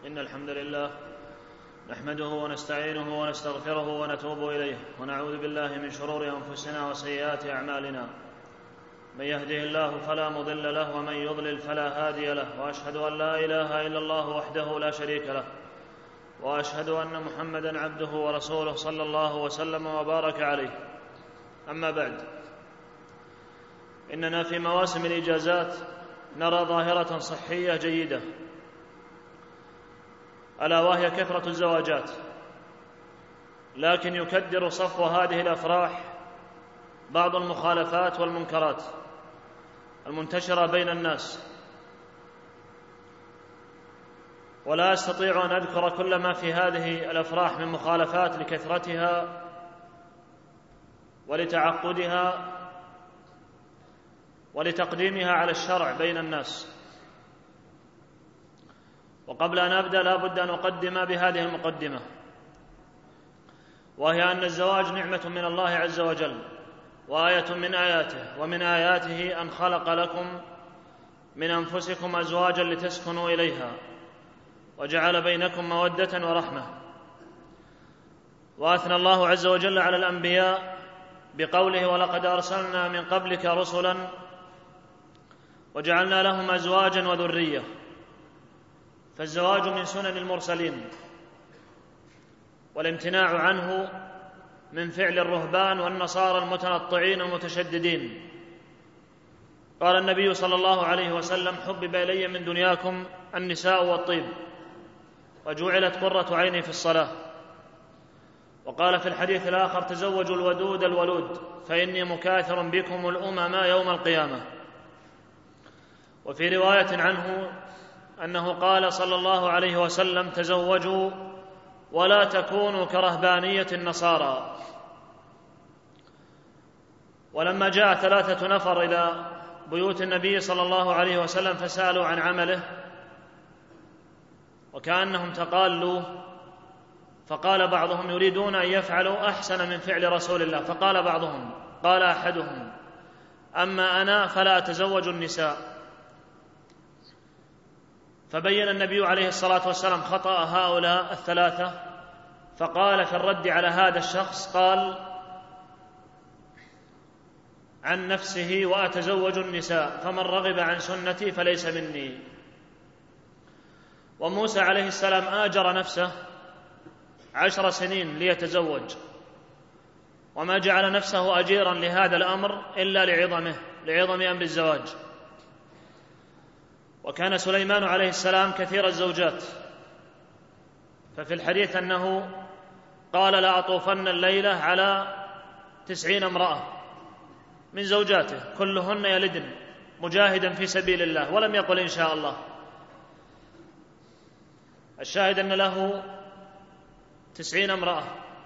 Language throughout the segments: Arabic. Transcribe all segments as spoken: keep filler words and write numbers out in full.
إن الحمد لله نحمده ونستعينه ونستغفره ونتوب إليه ونعوذ بالله من شرور أنفسنا وسيئات أعمالنا. من يهده الله فلا مضل له ومن يضلل فلا هادي له، وأشهد أن لا إله إلا الله وحده لا شريك له، وأشهد أن محمدًا عبده ورسوله صلى الله وسلم وبارك عليه. أما بعد، إننا في مواسم الإجازات نرى ظاهرة صحية جيدة، ألا وهي كثرة الزواجات، لكن يكدر صفو هذه الأفراح بعض المخالفات والمنكرات المنتشرة بين الناس، ولا أستطيع أن أذكر كل ما في هذه الأفراح من مخالفات لكثرتها ولتعقدها ولتقديمها على الشرع بين الناس. وقبل أن أبدأ لا بد أن أقدم بهذه المقدمة، وهي أن الزواج نعمة من الله عز وجل وآية من آياته، ومن آياته أن خلق لكم من أنفسكم أزواجا لتسكنوا إليها وجعل بينكم مودة ورحمة. وأثنى الله عز وجل على الأنبياء بقوله: ولقد أرسلنا من قبلك رسلا وجعلنا لهم أزواجا وذرية. فالزواج من سنن المرسلين، والامتناع عنه من فعل الرهبان والنصارى المتنطعين المتشددين. قال النبي صلى الله عليه وسلم: حبب إلي من دنياكم النساء والطيب، وجعلت قرة عيني في الصلاة. وقال في الحديث الآخر: تزوجوا الودود الولود فإني مكاثر بكم الأمم يوم القيامة. وفي رواية عنه أنه قال صلى الله عليه وسلم: تزوجوا ولا تكونوا كرهبانية النصارى. ولما جاء ثلاثة نفر إلى بيوت النبي صلى الله عليه وسلم فسألوا عن عمله وكأنهم تقالوا، فقال بعضهم: يريدون أن يفعلوا أحسن من فعل رسول الله. فقال بعضهم، قال أحدهم: أما أنا فلا أتزوج النساء. فبين النبي عليه الصلاة والسلام خطأ هؤلاء الثلاثة، فقال في الرد على هذا الشخص، قال عن نفسه: وأتزوج النساء، فمن رغب عن سنتي فليس مني. وموسى عليه السلام آجر نفسه عشر سنين ليتزوج، وما جعل نفسه أجيرا لهذا الأمر إلا لعظمه لعظم أمر الزواج. وكان سليمان عليه السلام كثير الزوجات، ففي الحديث أنه قال: لا أطوفن الليلة على تسعين امرأة من زوجاته كلهن يلدن مجاهدا في سبيل الله، ولم يقل إن شاء الله. الشاهد أن له تسعين امرأة.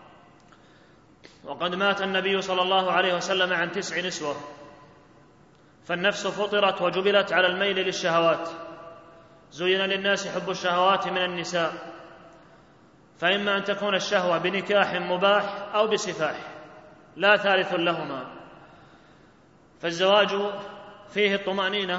وقد مات النبي صلى الله عليه وسلم عن تسع نسوة. فالنفس فطرت وجبلت على الميل للشهوات. زين للناس حب الشهوات من النساء، فإما أن تكون الشهوة بنكاح مباح أو بسفاح، لا ثالث لهما. فالزواج فيه الطمأنينة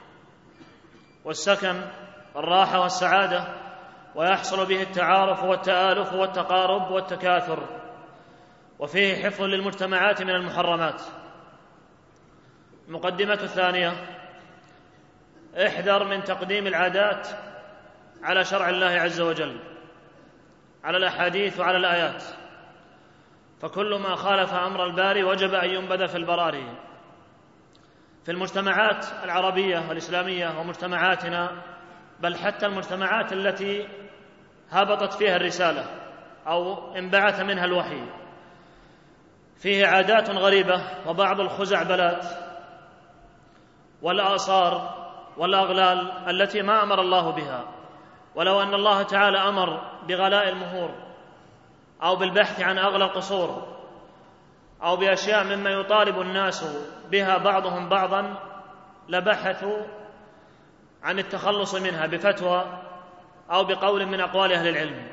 والسكن والراحة والسعادة، ويحصل به التعارف والتآلف والتقارب والتكاثر، وفيه حفظ للمجتمعات من المحرمات. المقدمة الثانية: احذر من تقديم العادات على شرع الله عز وجل، على الأحاديث وعلى الآيات، فكل ما خالف أمر الباري وجب أن ينبذ في البراري. في المجتمعات العربية والإسلامية ومجتمعاتنا، بل حتى المجتمعات التي هبطت فيها الرسالة أو انبعث منها الوحي، فيه عادات غريبة وبعض الخزعبلات والآثار والأغلال التي ما أمر الله بها. ولو أن الله تعالى أمر بغلاء المهور أو بالبحث عن أغلى القصور أو بأشياء مما يطالب الناس بها بعضهم بعضا، لبحثوا عن التخلص منها بفتوى أو بقول من أقوال أهل العلم.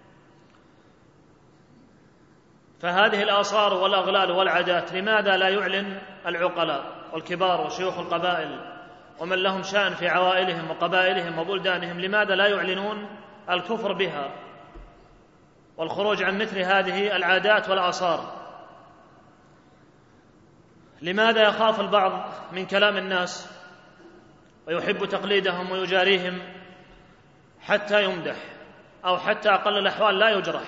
فهذه الآثار والأغلال والعادات لماذا لا يعلن العقلاء والكبار وشيوخ القبائل ومن لهم شأن في عوائلهم وقبائلهم وبلدانهم، لماذا لا يعلنون الكفر بها والخروج عن مثل هذه العادات والآثار. لماذا يخاف البعض من كلام الناس ويحب تقليدهم ويجاريهم حتى يمدح، أو حتى أقل الأحوال لا يجرح؟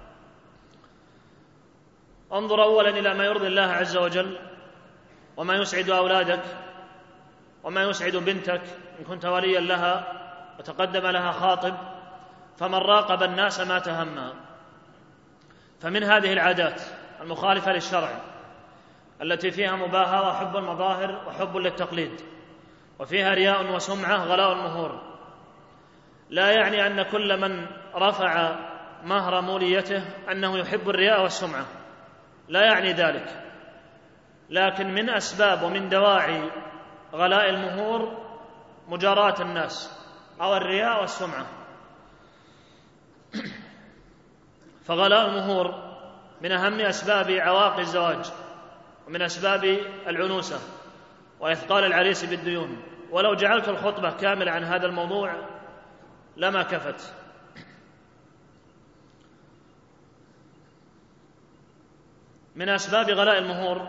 انظر أولا إلى ما يرضي الله عز وجل وما يسعد أولادك وما يسعد بنتك إن كنت وليا لها وتقدم لها خاطب، فمن راقب الناس ما تهمّا. فمن هذه العادات المخالفة للشرع التي فيها مباهاة وحب المظاهر وحب للتقليد، وفيها رياء وسمعة غلاء المهور. لا يعني أن كل من رفع مهر موليته أنه يحب الرياء والسمعة، لا يعني ذلك، لكن من أسباب ومن دواعي غلاء المهور مجاراة الناس أو الرياء والسمعة. فغلاء المهور من أهم أسباب عواقب الزواج ومن أسباب العنوسة وإثقال العريس بالديون. ولو جعلت الخطبة كاملة عن هذا الموضوع لما كفت. من أسباب غلاء المهور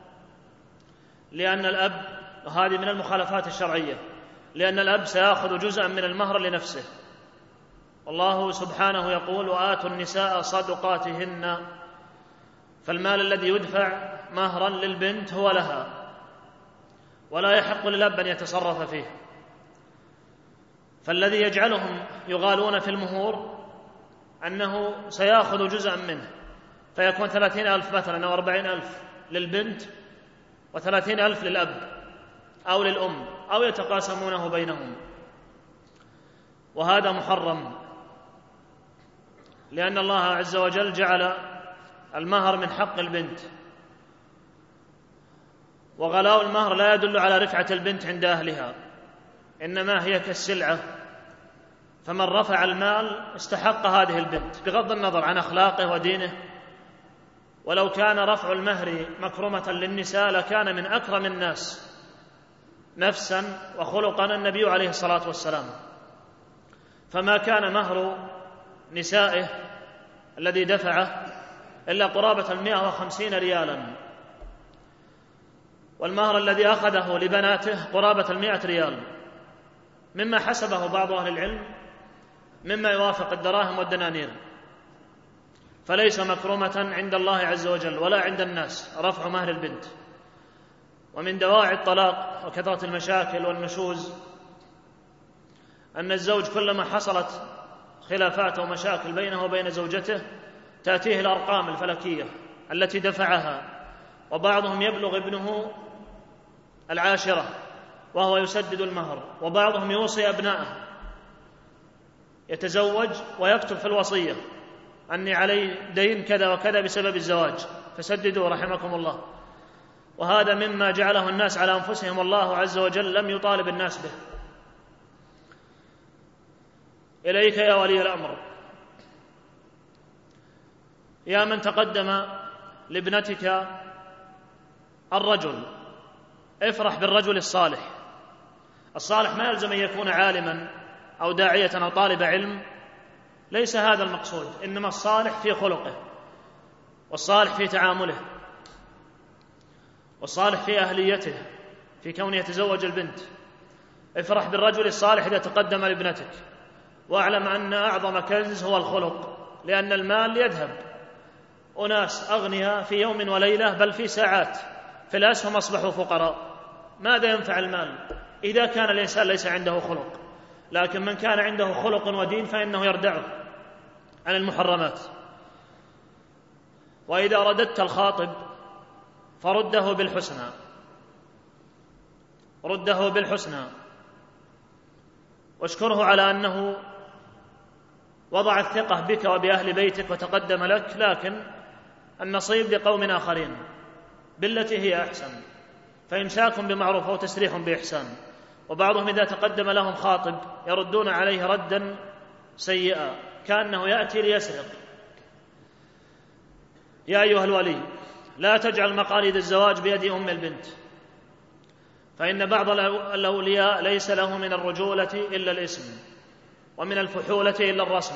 لأن الأب، وهذه من المخالفات الشرعية، لأن الأب سيأخذ جزءا من المهر لنفسه، والله سبحانه يقول: وآتوا النساء صدقاتهن، فالمال الذي يدفع مهرا للبنت هو لها، ولا يحق للأب أن يتصرف فيه. فالذي يجعلهم يغالون في المهور أنه سيأخذ جزءا منه، فيكون ثلاثين ألف مثلا أو أربعين ألف للبنت وثلاثين ألف للأب أو للأم، أو يتقاسمونه بينهم، وهذا محرم، لأن الله عز وجل جعل المهر من حق البنت. وغلاء المهر لا يدل على رفعة البنت عند أهلها، إنما هي كالسلعة، فمن رفع المال استحق هذه البنت بغض النظر عن أخلاقه ودينه. ولو كان رفع المهر مكرمة للنساء لكان من أكرم الناس نفسا وخلقا النبي عليه الصلاة والسلام، فما كان مهر نسائه الذي دفعه إلا قرابة المئة وخمسين ريالا، والمهر الذي أخذه لبناته قرابة المئة ريال، مما حسبه بعض أهل العلم مما يوافق الدراهم والدنانير. فليس مكرمة عند الله عز وجل ولا عند الناس رفع مهر البنت. ومن دواعي الطلاق وكثرة المشاكل والنشوز أن الزوج كلما حصلت خلافات ومشاكل بينه وبين زوجته تأتيه الأرقام الفلكية التي دفعها، وبعضهم يبلغ ابنه العاشرة وهو يسدد المهر، وبعضهم يوصي أبنائه، يتزوج ويكتب في الوصية أني علي دين كذا وكذا بسبب الزواج فسددوا رحمكم الله. وهذا مما جعله الناس على أنفسهم، والله عز وجل لم يطالب الناس به. إليك يا ولي الأمر، يا من تقدم لابنتك الرجل، افرح بالرجل الصالح. الصالح ما يلزم أن يكون عالما أو داعية أو طالب علم، ليس هذا المقصود، إنما الصالح في خلقه، والصالح في تعامله، والصالح في أهليته، في كونه يتزوج البنت. افرح بالرجل الصالح إذا تقدم لابنتك، واعلم أن أعظم كنز هو الخلق، لأن المال يذهب. أناس أغنياء في يوم وليلة بل في ساعات في الأسهم أصبحوا فقراء. ماذا ينفع المال إذا كان الإنسان ليس عنده خلق؟ لكن من كان عنده خلق ودين فإنه يردعه عن المحرمات. وإذا رددت الخاطب فرده بالحسنى، رده بالحسنى، واشكره على أنه وضع الثقة بك وبأهل بيتك وتقدم لك، لكن النصيب لقوم آخرين بالتي هي أحسن، فإمساك بمعروف أو تسريح بإحسان. وبعضهم إذا تقدم لهم خاطب يردون عليه ردا سيئا كأنه يأتي ليسرق. يا أيها الولي، لا تجعل مقاليد الزواج بيد أم البنت، فإن بعض الأولياء ليس له من الرجولة إلا الاسم، ومن الفحولة إلا الرسم،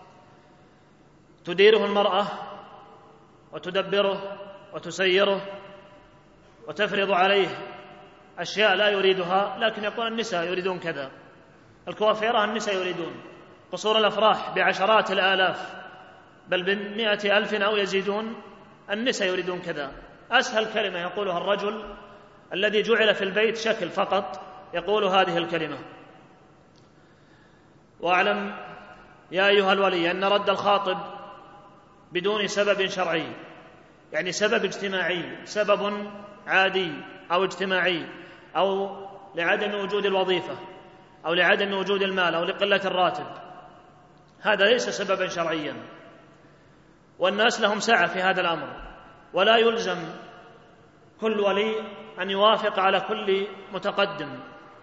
تديره المرأة وتدبره وتسيره وتفرض عليه أشياء لا يريدها، لكن يقول النساء يريدون كذا، الكوافيرة النساء يريدون، قصور الأفراح بعشرات الآلاف بل بمئة ألف أو يزيدون، النساء يريدون كذا. أسهل كلمة يقولها الرجل الذي جعل في البيت شكل فقط يقول هذه الكلمة. واعلم يا أيها الولي أن رد الخاطب بدون سبب شرعي، يعني سبب اجتماعي، سبب عادي أو اجتماعي، أو لعدم وجود الوظيفة أو لعدم وجود المال أو لقلة الراتب، هذا ليس سببا شرعيا، والناس لهم سعة في هذا الأمر، ولا يلزم كل ولي أن يوافق على كل متقدم.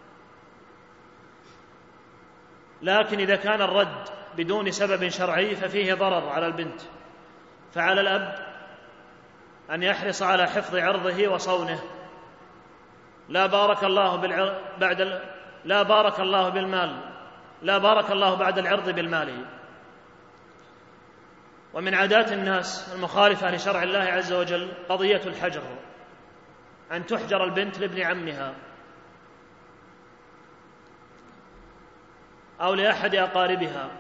لكن إذا كان الرد بدون سبب شرعي ففيه ضرر على البنت، فعلى الأب أن يحرص على حفظ عرضه وصونه. لا بارك الله بالعرض بعد ال... لا بارك الله بالمال لا بارك الله بعد العرض بالمال. ومن عادات الناس المخالفة لشرع الله عز وجل قضية الحجر، أن تحجر البنت لابن عمها أو لأحد أقاربها،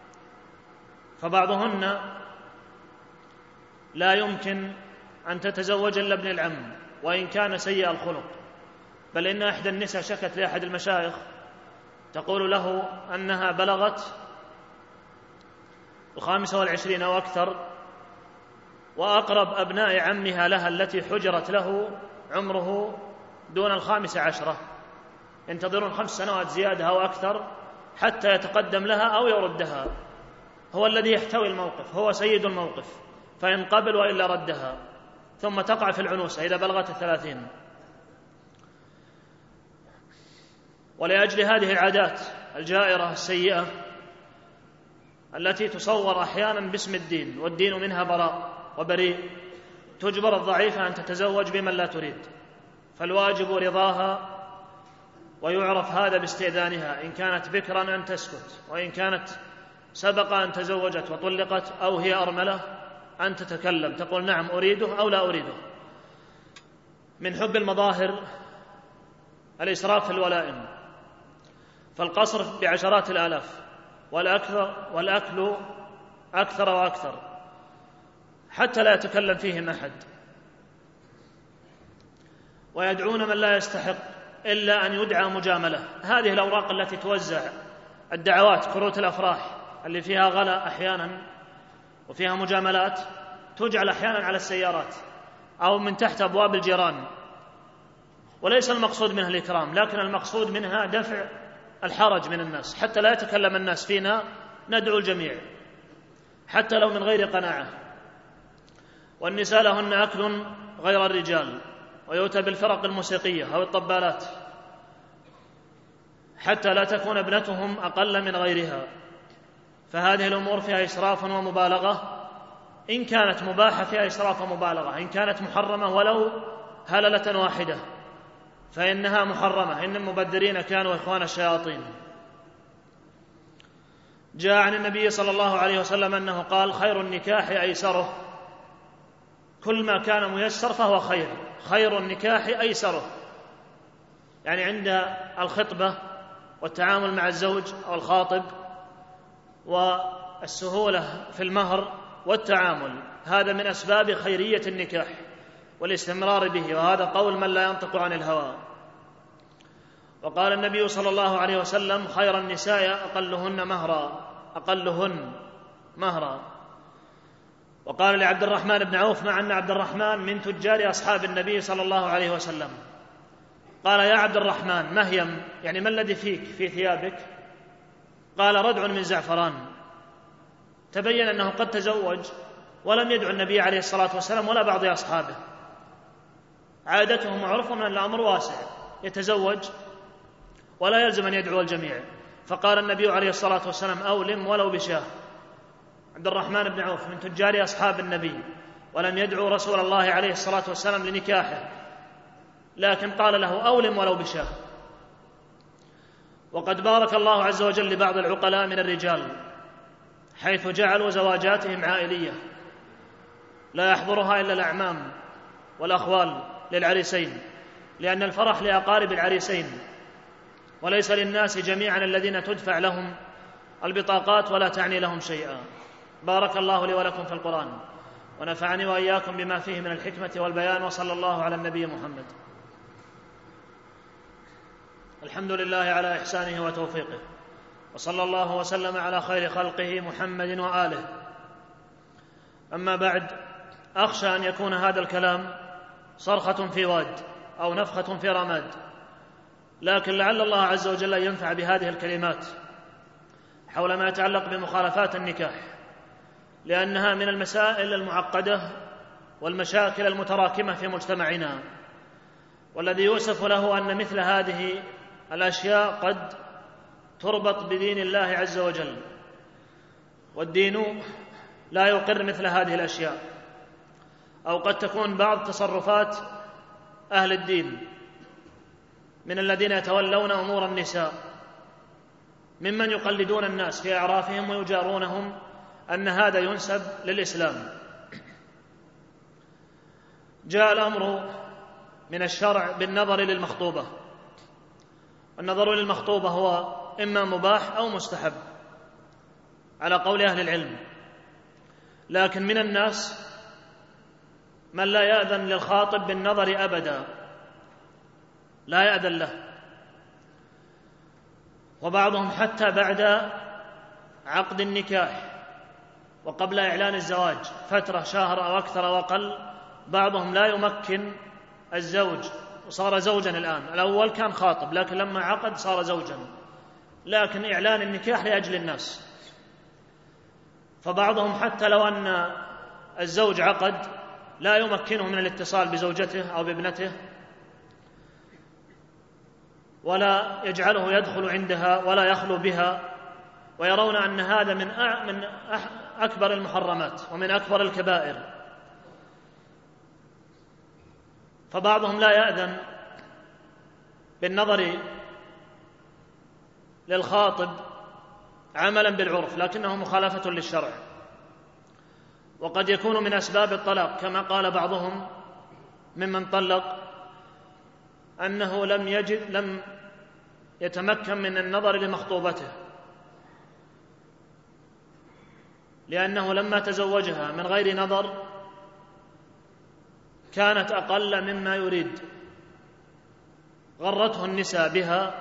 فبعضهن لا يمكن أن تتزوج إلا ابن العم وإن كان سيء الخلق، بل إن إحدى النساء شكت لأحد المشايخ تقول له أنها بلغت الخامسة والعشرين أو أكثر، وأقرب أبناء عمها لها التي حجرت له عمره دون الخامسة عشرة، ينتظرون خمس سنوات زيادة أو أكثر حتى يتقدم لها أو يردها، هو الذي يحتوي الموقف، هو سيد الموقف، فإن قبل وإلا ردها، ثم تقع في العنوسة إذا بلغت الثلاثين. ولأجل هذه العادات الجائرة السيئة التي تصور أحيانا باسم الدين والدين منها براء وبريء، تجبر الضعيفة أن تتزوج بمن لا تريد، فالواجب رضاها، ويعرف هذا باستئذانها، إن كانت بكرا أن تسكت، وإن كانت سبق أن تزوجت وطلقت أو هي أرملة أن تتكلم تقول نعم أريده أو لا أريده. من حب المظاهر الإسراف في الولائم، فالقصر بعشرات الآلاف والأكثر والأكل أكثر وأكثر حتى لا يتكلم فيهم أحد، ويدعون من لا يستحق إلا أن يدعى مجاملة. هذه الأوراق التي توزع الدعوات، كروت الأفراح اللي فيها غلا أحيانا وفيها مجاملات، تجعل أحيانا على السيارات أو من تحت أبواب الجيران، وليس المقصود منها الإكرام، لكن المقصود منها دفع الحرج من الناس حتى لا يتكلم الناس فينا، ندعو الجميع حتى لو من غير قناعة. والنساء لهن أكل غير الرجال، ويؤتى بالفرق الموسيقية أو الطبالات حتى لا تكون ابنتهم أقل من غيرها، فهذه الأمور فيها إسراف ومبالغة، إن كانت مباحة فيها إسراف ومبالغة، إن كانت محرمة ولو هللة واحدة فإنها محرمة، إن المبذرين كانوا إخوان الشياطين. جاء عن النبي صلى الله عليه وسلم أنه قال خير النكاح أيسره، كل ما كان ميسر فهو خير، خير النكاح أيسره، يعني عند الخطبة والتعامل مع الزوج أو الخاطب والسهولة في المهر والتعامل، هذا من أسباب خيرية النكاح والاستمرار به، وهذا قول من لا ينطق عن الهوى. وقال النبي صلى الله عليه وسلم خير النساء أقلهن مهرا أقلهن مهرا. وقال لعبد الرحمن بن عوف مع أن عبد الرحمن من تجار أصحاب النبي صلى الله عليه وسلم، قال يا عبد الرحمن مهيم، يعني ما الذي فيك في ثيابك؟ قال ردع من زعفران. تبين أنه قد تزوج ولم يدعو النبي عليه الصلاة والسلام ولا بعض أصحابه، عادتهم معروفة أن الأمر واسع، يتزوج ولا يلزم أن يدعو الجميع، فقال النبي عليه الصلاة والسلام أولم ولو بشاه. عبد الرحمن بن عوف من تجار أصحاب النبي ولم يدعو رسول الله عليه الصلاة والسلام لنكاحه، لكن قال له أولم ولو بشاه. وقد بارك الله عز وجل لبعض العقلاء من الرجال حيث جعلوا زواجاتهم عائلية لا يحضرها إلا الأعمام والأخوال للعريسين، لأن الفرح لأقارب العريسين وليس للناس جميعا الذين تدفع لهم البطاقات ولا تعني لهم شيئا. بارك الله لي ولكم في القرآن، ونفعني وإياكم بما فيه من الحكمة والبيان، وصلى الله على النبي محمد. الحمد لله على إحسانه وتوفيقه، وصلى الله وسلم على خير خلقه محمد وآله. أما بعد، أخشى أن يكون هذا الكلام صرخة في واد أو نفخة في رماد، لكن لعل الله عز وجل ينفع بهذه الكلمات حول ما يتعلق بمخالفات النكاح، لأنها من المسائل المعقدة والمشاكل المتراكمة في مجتمعنا، والذي يؤسف له أن مثل هذه الأشياء قد تربط بدين الله عز وجل، والدين لا يقر مثل هذه الأشياء، أو قد تكون بعض تصرفات أهل الدين من الذين يتولون أمور النساء ممن يقلدون الناس في أعرافهم ويجارونهم أن هذا ينسب للإسلام. جاء الأمر من الشرع بالنظر للمخطوبة، النظر للمخطوبة هو إما مباح أو مستحب على قول أهل العلم، لكن من الناس من لا يأذن للخاطب بالنظر أبدا، لا يأذن له، وبعضهم حتى بعد عقد النكاح وقبل إعلان الزواج فترة شهر أو أكثر أو أقل، بعضهم لا يمكن الزوج وصار زوجا الآن. الأول كان خاطب لكن لما عقد صار زوجا، لكن إعلان النكاح لأجل الناس، فبعضهم حتى لو أن الزوج عقد لا يمكنه من الاتصال بزوجته أو بابنته، ولا يجعله يدخل عندها ولا يخلو بها، ويرون أن هذا من من أكبر المحرمات ومن أكبر الكبائر. فبعضهم لا يأذن بالنظر للخاطب عملا بالعرف، لكنه مخالفة للشرع، وقد يكون من أسباب الطلاق، كما قال بعضهم ممن طلق أنه لم يجد لم يتمكن من النظر لمخطوبته، لأنه لما تزوجها من غير نظر كانت أقل مما يريد، غرته النساء بها،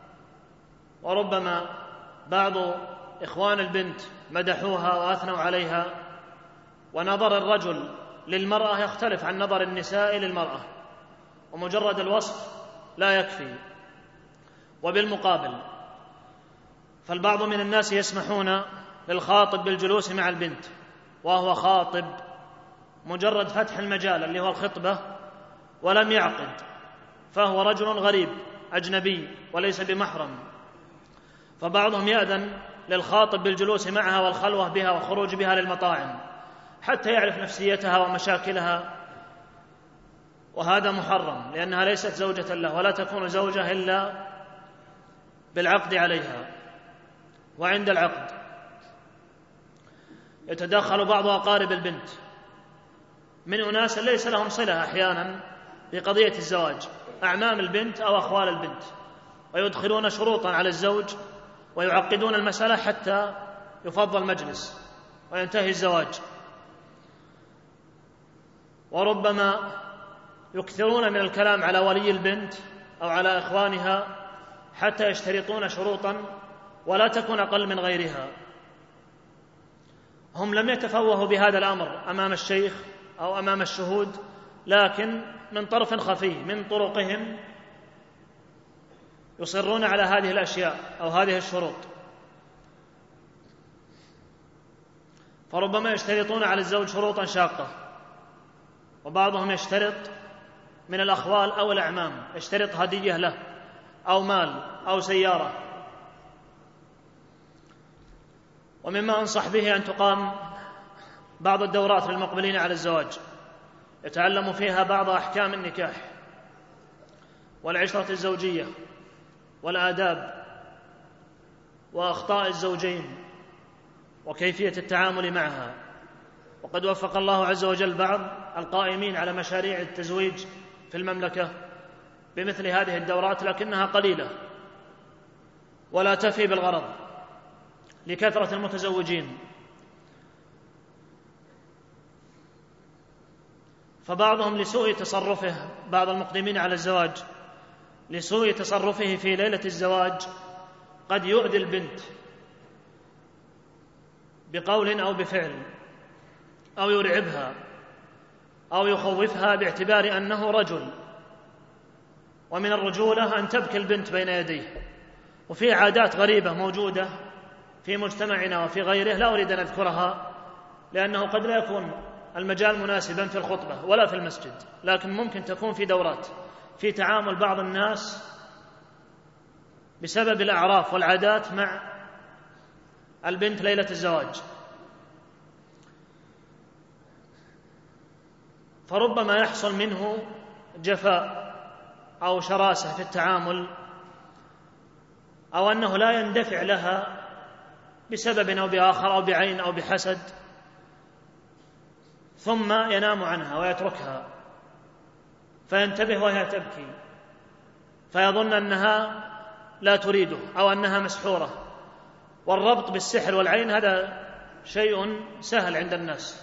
وربما بعض إخوان البنت مدحوها وأثنوا عليها، ونظر الرجل للمرأة يختلف عن نظر النساء للمرأة، ومجرد الوصف لا يكفي. وبالمقابل فالبعض من الناس يسمحون للخاطب بالجلوس مع البنت وهو خاطب، مجرد فتح المجال اللي هو الخطبة ولم يعقد، فهو رجل غريب أجنبي وليس بمحرم، فبعضهم يأذن للخاطب بالجلوس معها والخلوة بها والخروج بها للمطاعم حتى يعرف نفسيتها ومشاكلها، وهذا محرم لأنها ليست زوجة له، ولا تكون زوجة إلا بالعقد عليها. وعند العقد يتدخل بعض أقارب البنت من أناس ليس لهم صلة أحيانا بقضية الزواج، أعمام البنت أو أخوال البنت، ويدخلون شروطا على الزوج ويعقدون المسألة حتى يفضل المجلس وينتهي الزواج، وربما يكثرون من الكلام على ولي البنت أو على إخوانها حتى يشترطون شروطا ولا تكون أقل من غيرها. هم لم يتفوهوا بهذا الأمر أمام الشيخ أو أمام الشهود، لكن من طرف خفي من طرقهم يصرون على هذه الأشياء أو هذه الشروط، فربما يشترطون على الزوج شروطا شاقة، وبعضهم يشترط من الأخوال أو الأعمام، يشترط هدية له أو مال أو سيارة. ومما أنصح به أن تقام بعض الدورات للمقبلين على الزواج يتعلم فيها بعض أحكام النكاح والعشرة الزوجية والآداب وأخطاء الزوجين وكيفية التعامل معها. وقد وفق الله عز وجل بعض القائمين على مشاريع التزويج في المملكة بمثل هذه الدورات، لكنها قليلة ولا تفي بالغرض لكثرة المتزوجين. فبعضهم لسوء تصرفه، بعض المقدمين على الزواج لسوء تصرفه في ليلة الزواج قد يؤذي البنت بقول أو بفعل، أو يرعبها أو يخوفها باعتبار أنه رجل، ومن الرجولة أن تبكي البنت بين يديه. وفي عادات غريبة موجودة في مجتمعنا وفي غيره لا أريد أن أذكرها لأنه قد لا يكون المجال مناسبا في الخطبة ولا في المسجد، لكن ممكن تكون في دورات في تعامل بعض الناس بسبب الأعراف والعادات مع البنت ليلة الزواج. فربما يحصل منه جفاء أو شراسة في التعامل، أو أنه لا يندفع لها بسبب أو بآخر أو بعين أو بحسد، ثم ينام عنها ويتركها فينتبه وهي تبكي فيظن أنها لا تريده أو أنها مسحورة. والربط بالسحر والعين هذا شيء سهل عند الناس،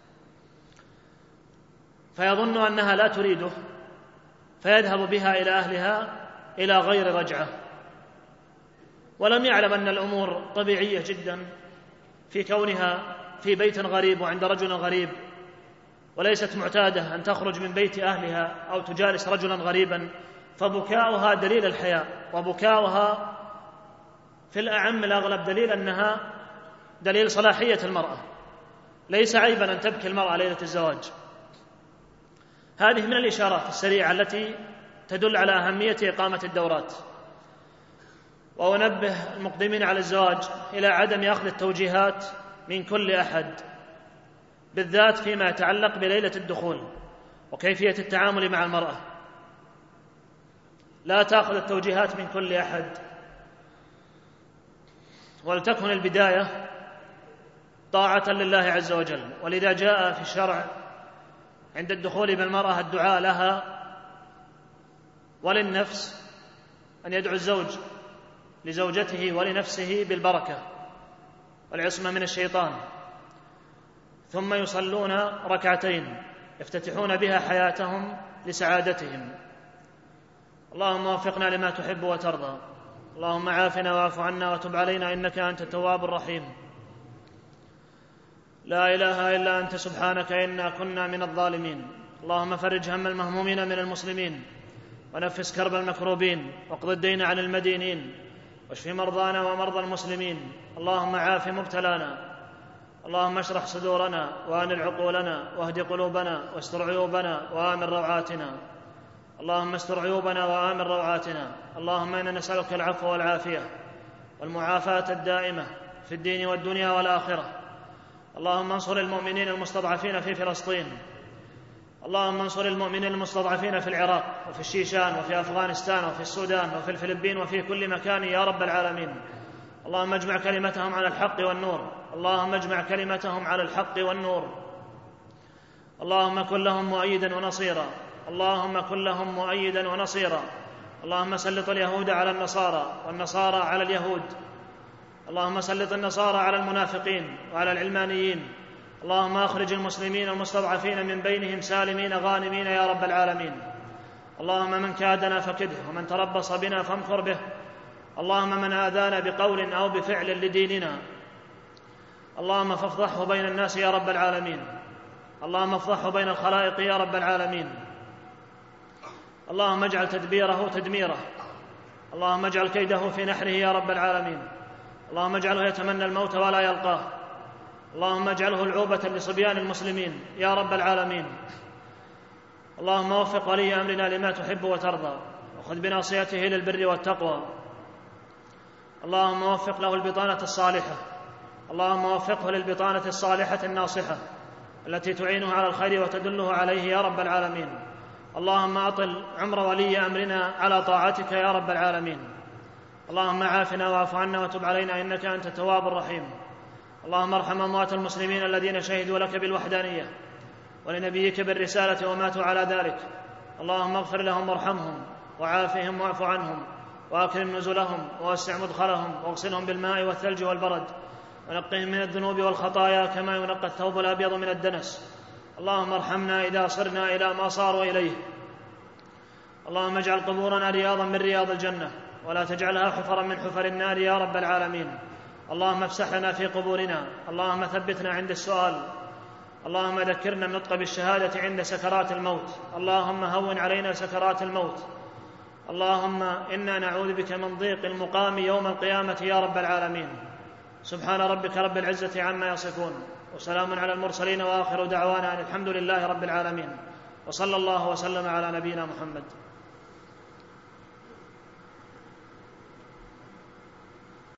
فيظن أنها لا تريده فيذهب بها إلى أهلها إلى غير رجعة، ولم يعلم أن الأمور طبيعية جدا في كونها في بيت غريب وعند رجل غريب، وليست معتادة أن تخرج من بيت أهلها أو تجالس رجلا غريبا. فبكاؤها دليل الحياء، وبكاؤها في الأعم الأغلب دليل أنها دليل صلاحية المرأة. ليس عيبا أن تبكي المرأة ليلة الزواج. هذه من الإشارات السريعة التي تدل على أهمية إقامة الدورات. وأنبه المقدمين على الزواج إلى عدم أخذ التوجيهات من كل أحد، بالذات فيما يتعلق بليلة الدخول وكيفية التعامل مع المرأة. لا تأخذ التوجيهات من كل أحد، ولتكن البداية طاعة لله عز وجل. ولذا جاء في الشرع عند الدخول بالمرأة الدعاء لها وللنفس، أن يدعو الزوج لزوجته ولنفسه بالبركة والعصمة من الشيطان، ثم يصلون ركعتين يفتتحون بها حياتهم لسعادتهم. اللهم وفقنا لما تحب وترضى، اللهم عافنا واعف عنا وتب علينا إنك أنت التواب الرحيم. لا إله إلا أنت سبحانك إنا كنا من الظالمين. اللهم فرج هم المهمومين من المسلمين، ونفس كرب المكروبين، واقض الدين عن المدينين، واشف مرضانا ومرضى المسلمين. اللهم عاف مبتلانا، اللهم اشرح صدورنا وانر عقولنا واهد قلوبنا واستر عيوبنا وآمن روعاتنا. اللهم استر عيوبنا وآمن روعاتنا. اللهم إنا نسألك العفو والعافية والمعافاة الدائمة في الدين والدنيا والآخرة. اللهم انصر المؤمنين المستضعفين في فلسطين، اللهم انصر المؤمنين المستضعفين في العراق وفي الشيشان وفي أفغانستان وفي السودان وفي الفلبين وفي كل مكان يا رب العالمين. اللهم اجمع كلمتهم على الحق والنور، اللهم اجمع كلمتهم على الحق والنور. اللهم كن لهم مؤيدا ونصيرا، اللهم كن لهم مؤيدا ونصيرا. اللهم سلط اليهود على النصارى والنصارى على اليهود. اللهم سلط النصارى على المنافقين وعلى العلمانيين. اللهم اخرج المسلمين المستضعفين من بينهم سالمين غانمين يا رب العالمين. اللهم من كادنا فكده، ومن تربص بنا فامكر به. اللهم من آذانا بقول أو بفعل لديننا اللهم فافضحه بين الناس يا رب العالمين. اللهم افضحه بين الخلائق يا رب العالمين. اللهم اجعل تدبيره تدميره، اللهم اجعل كيده في نحره يا رب العالمين. اللهم اجعله يتمنى الموت ولا يلقاه، اللهم اجعله العوبة لصبيان المسلمين يا رب العالمين. اللهم وفق ولي أمرنا لما تحب وترضى، وخذ بناصيته للبر والتقوى. اللهم وفق له البطانة الصالحة، اللهم وفقه للبطانة الصالحة الناصحة التي تعينه على الخير وتدله عليه يا رب العالمين. اللهم أطل عمر ولي أمرنا على طاعتك يا رب العالمين. اللهم عافنا واعف عنا وتب علينا إنك أنت التواب الرحيم. اللهم ارحم أموات المسلمين الذين شهدوا لك بالوحدانية ولنبيك بالرسالة وماتوا على ذلك. اللهم اغفر لهم وارحمهم وعافهم واعف عنهم وأكرم نزلهم ووسع مدخلهم واغسلهم بالماء والثلج والبرد ونقهم من الذنوب والخطايا كما ينقى الثوب الأبيض من الدنس. اللهم ارحمنا إذا صرنا إلى ما صاروا إليه. اللهم اجعل قبورنا رياضا من رياض الجنة ولا تجعلها حفرا من حفر النار يا رب العالمين. اللهم افسح لنا في قبورنا. اللهم ثبتنا عند السؤال. اللهم ذكرنا النطق بالشهادة عند سكرات الموت. اللهم هون علينا سكرات الموت. اللهم إنا نعوذ بك من ضيق المقام يوم القيامة يا رب العالمين. سبحان ربك رب العزة عما يصفون وسلام على المرسلين وآخر دعوانا أن الحمد لله رب العالمين، وصلى الله وسلم على نبينا محمد.